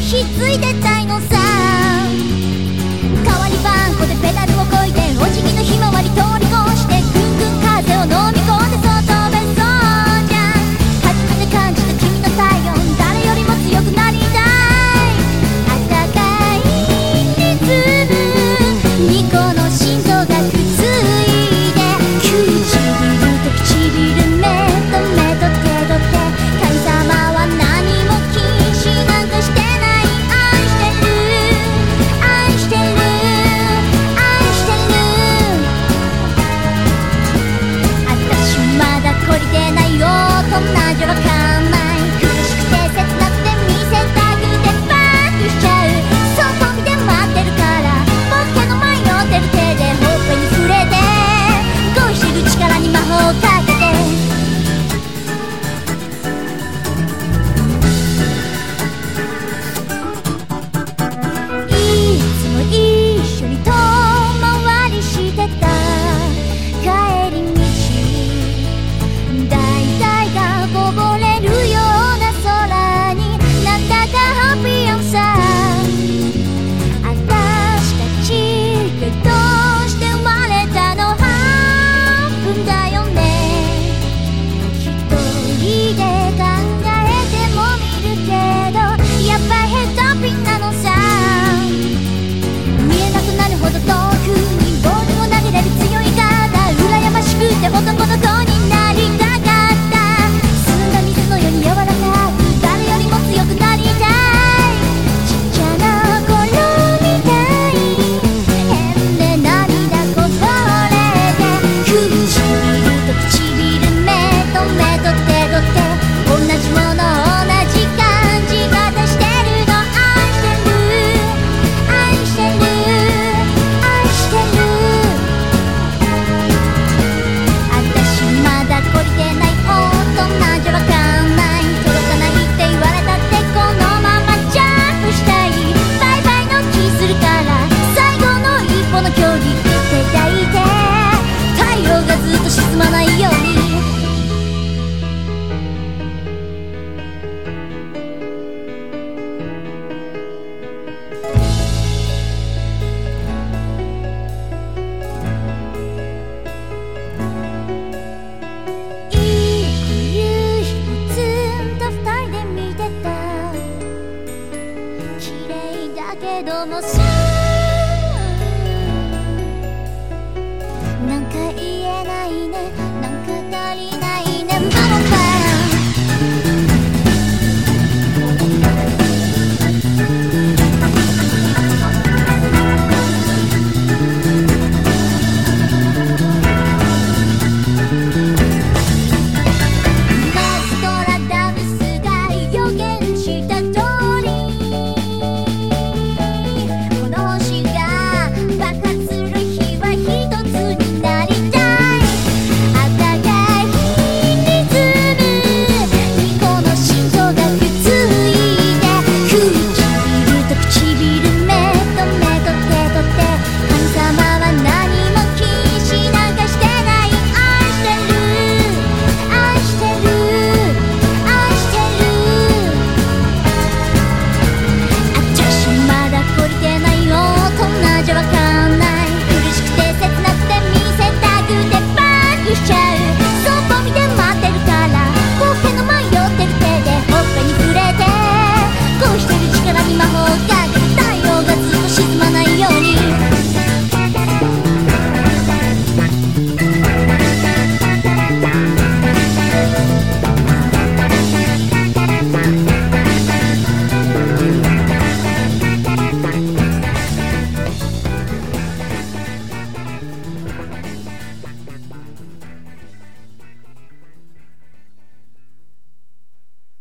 ひっついてたいのさ。代わりばんこでペダルをこいでお辞儀のひまわり通り越してぐんぐん風を飲み込んでそう飛べそうじゃん。初めて感じた君の体温誰よりも強くなりたい。暖かいリズムにこの心臓がくっついて唇と唇目と目と手と手神様は何も禁止なんかしてない。愛してる愛してる愛してる。私まだ懲りてないよ大人じゃわかんない。苦しくて切なくて見せたくてバックしちゃう。外見て待ってるからポッケの迷ってる手でほっぺに触れて恋してる力に魔法をかけて。いつも一緒に遠回りしてた帰り道大々がこぼれるような空になんだかハッピーやんさ。私たちがどうして生まれたの半分だよね。一人で考えてもみるけどやっぱヘッドピンなのさ。見えなくなるほど遠くにボールを投げれる強い体羨ましくて男の子になりたかった。澄んだ水のように柔らかく誰よりも強くなりたい。ちっちゃな頃みたい変で涙こぼれて唇と唇目と目と手と手同じもの同じ感じ方してるの。愛してる愛してる愛してる。私まだ懲りてない大人じゃわかんない。届かないって言われたってこのままジャンプしたい。バイバイの気するから最後の一歩の距離手抱いて太陽がずっと沈まないように。いい夕日をずっと二人で見てた。綺麗だけどもさなんか言えないねなんか足りないね。バンバンノストラダムスが予言した通りこの星が爆発する日は一つになりたい。暖かいリズムにこの心臓がくっついて唇と唇目と目と手と手神様は何も禁止なんかしてない。愛してる愛してる愛してる。私まだ懲りてないよ大人じゃわかんない。苦しくて切なくて見せたくてバックしちゃう。外見て待ってるからポッケの迷ってる手でほっぺに触れて恋してる力に魔法をかけて。